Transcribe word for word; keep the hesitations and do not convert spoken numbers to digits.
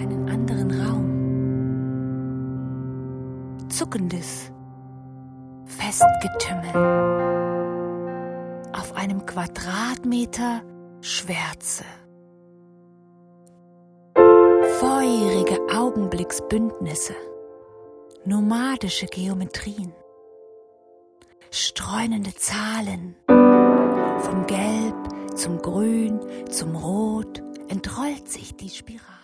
einen anderen Raum. Zuckendes Festgetümmel. Auf einem Quadratmeter Schwärze. Feurige Augenblicksbündnisse. Nomadische Geometrien. Streunende Zahlen. Vom Gelb zum Grün zum Rot entrollt sich die Spirale.